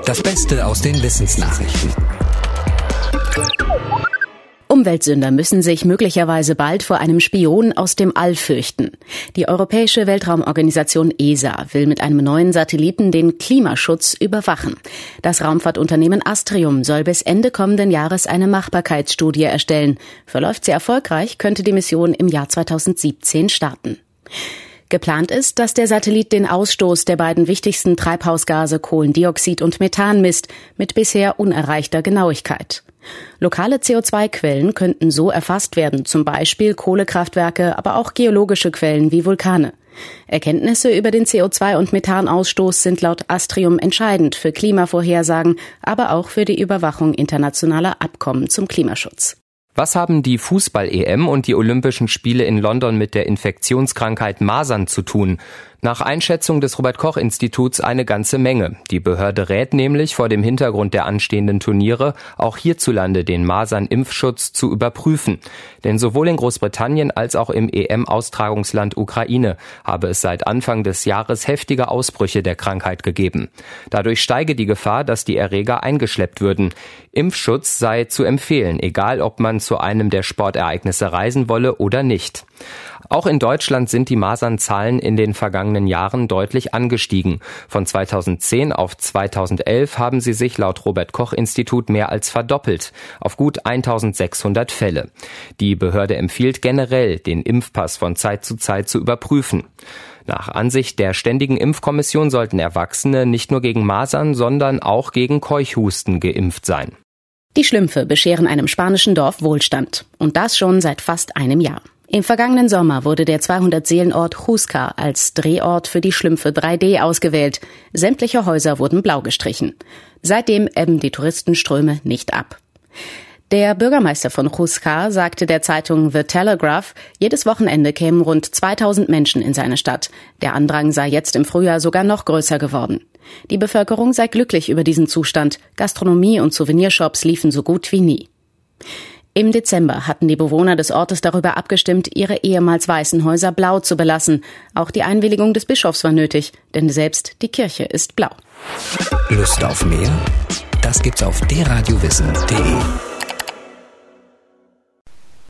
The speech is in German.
Das Beste aus den Wissensnachrichten. Umweltsünder müssen sich möglicherweise bald vor einem Spion aus dem All fürchten. Die Europäische Weltraumorganisation ESA will mit einem neuen Satelliten den Klimaschutz überwachen. Das Raumfahrtunternehmen Astrium soll bis Ende kommenden Jahres eine Machbarkeitsstudie erstellen. Verläuft sie erfolgreich, könnte die Mission im Jahr 2017 starten. Geplant ist, dass der Satellit den Ausstoß der beiden wichtigsten Treibhausgase Kohlendioxid und Methan misst, mit bisher unerreichter Genauigkeit. Lokale CO2-Quellen könnten so erfasst werden, zum Beispiel Kohlekraftwerke, aber auch geologische Quellen wie Vulkane. Erkenntnisse über den CO2- und Methanausstoß sind laut Astrium entscheidend für Klimavorhersagen, aber auch für die Überwachung internationaler Abkommen zum Klimaschutz. Was haben die Fußball-EM und die Olympischen Spiele in London mit der Infektionskrankheit Masern zu tun? Nach Einschätzung des Robert-Koch-Instituts eine ganze Menge. Die Behörde rät nämlich vor dem Hintergrund der anstehenden Turniere auch hierzulande den Masern-Impfschutz zu überprüfen. Denn sowohl in Großbritannien als auch im EM-Austragungsland Ukraine habe es seit Anfang des Jahres heftige Ausbrüche der Krankheit gegeben. Dadurch steige die Gefahr, dass die Erreger eingeschleppt würden. Impfschutz sei zu empfehlen, egal ob man zu einem der Sportereignisse reisen wolle oder nicht. Auch in Deutschland sind die Masernzahlen in den vergangenen Jahren deutlich angestiegen. Von 2010 auf 2011 haben sie sich laut Robert-Koch-Institut mehr als verdoppelt, auf gut 1600 Fälle. Die Behörde empfiehlt generell, den Impfpass von Zeit zu Zeit zu überprüfen. Nach Ansicht der Ständigen Impfkommission sollten Erwachsene nicht nur gegen Masern, sondern auch gegen Keuchhusten geimpft sein. Die Schlümpfe bescheren einem spanischen Dorf Wohlstand. Und das schon seit fast einem Jahr. Im vergangenen Sommer wurde der 200-Seelen-Ort Jusca als Drehort für die Schlümpfe 3D ausgewählt. Sämtliche Häuser wurden blau gestrichen. Seitdem ebben die Touristenströme nicht ab. Der Bürgermeister von Jusca sagte der Zeitung The Telegraph, jedes Wochenende kämen rund 2000 Menschen in seine Stadt. Der Andrang sei jetzt im Frühjahr sogar noch größer geworden. Die Bevölkerung sei glücklich über diesen Zustand. Gastronomie und Souvenirshops liefen so gut wie nie. Im Dezember hatten die Bewohner des Ortes darüber abgestimmt, ihre ehemals weißen Häuser blau zu belassen. Auch die Einwilligung des Bischofs war nötig, denn selbst die Kirche ist blau. Lust auf mehr? Das gibt's auf derradiowissen.de.